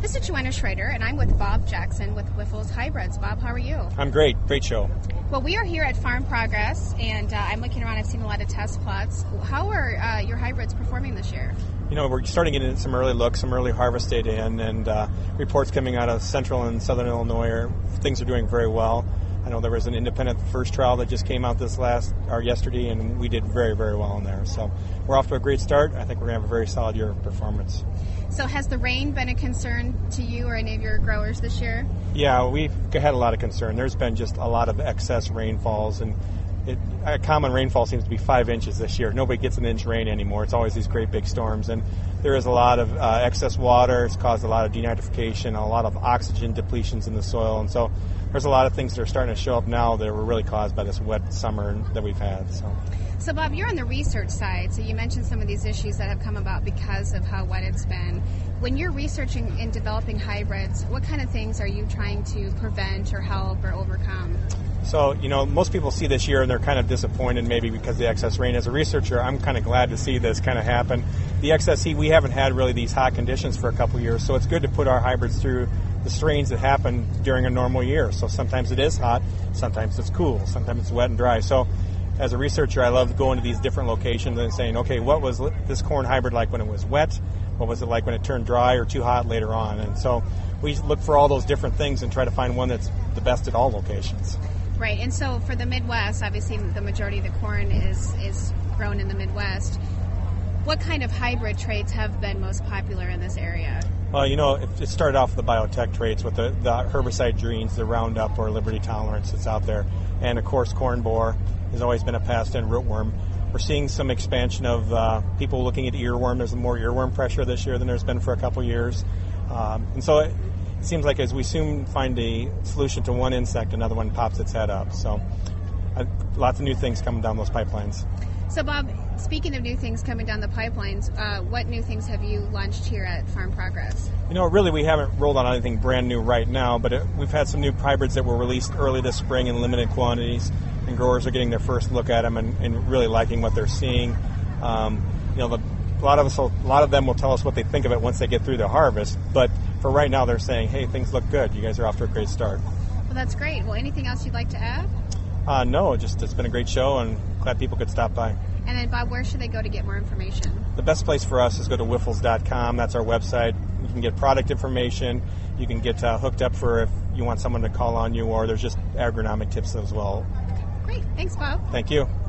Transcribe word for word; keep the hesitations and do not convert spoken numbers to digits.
This is Joanna Schrader, and I'm with Bob Jackson with Wyffels Hybrids. Bob, how are you? I'm great. Great show. Well, we are here at Farm Progress, and uh, I'm looking around. I've seen a lot of test plots. How are uh, your hybrids performing this year? You know, we're starting to get some early looks, some early harvest data in, and uh, reports coming out of central and southern Illinois are things are doing very well. I know there was an independent first trial that just came out this last or yesterday, and we did very, very well in there. So we're off to a great start. I think we're going to have a very solid year of performance. So has the rain been a concern to you or any of your growers this year? Yeah, we've had a lot of concern. There's been just a lot of excess rainfalls, and it, a common rainfall seems to be five inches this year. Nobody gets an inch rain anymore. It's always these great big storms, and there is a lot of uh, excess water. It's caused a lot of denitrification, a lot of oxygen depletions in the soil, and so there's a lot of things that are starting to show up now that were really caused by this wet summer that we've had. So, so Bob, you're on the research side, so you mentioned some of these issues that have come about because of how wet it's been. When you're researching and developing hybrids, what kind of things are you trying to prevent or help or overcome? So, you know, most people see this year and they're kind of disappointed maybe because of the excess rain. As a researcher, I'm kind of glad to see this kind of happen. The excess heat, we haven't had really these hot conditions for a couple of years, so it's good to put our hybrids through the strains that happen during a normal year. So sometimes it is hot, sometimes it's cool, sometimes it's wet and dry. So as a researcher, I love going to these different locations and saying, okay, what was this corn hybrid like when it was wet? What was it like when it turned dry or too hot later on? And so we look for all those different things and try to find one that's the best at all locations. Right, and so for the Midwest, obviously the majority of the corn is, is grown in the Midwest. What kind of hybrid traits have been most popular in this area? Well, you know, it, it started off with the biotech traits with the, the herbicide genes, the Roundup or Liberty Tolerance that's out there. And, of course, corn borer has always been a pest, and rootworm. We're seeing some expansion of uh, people looking at earworm. There's more earworm pressure this year than there's been for a couple years. Um, and so it, it seems like as we soon find a solution to one insect, another one pops its head up. So uh, lots of new things coming down those pipelines. So, Bob, speaking of new things coming down the pipelines, uh, what new things have you launched here at Farm Progress? You know, really, we haven't rolled out anything brand new right now, but it, we've had some new hybrids that were released early this spring in limited quantities, and growers are getting their first look at them and, and really liking what they're seeing. Um, you know, the, a lot of us, will, a lot of them will tell us what they think of it once they get through the harvest, but for right now, they're saying, "Hey, things look good. You guys are off to a great start." Well, that's great. Well, anything else you'd like to add? Uh, no, just it's been a great show, and glad people could stop by. And then, Bob, where should they go to get more information? The best place for us is go to wyffels dot com. That's our website. You can get product information. You can get uh, hooked up for if you want someone to call on you, or there's just agronomic tips as well. Great. Thanks, Bob. Thank you.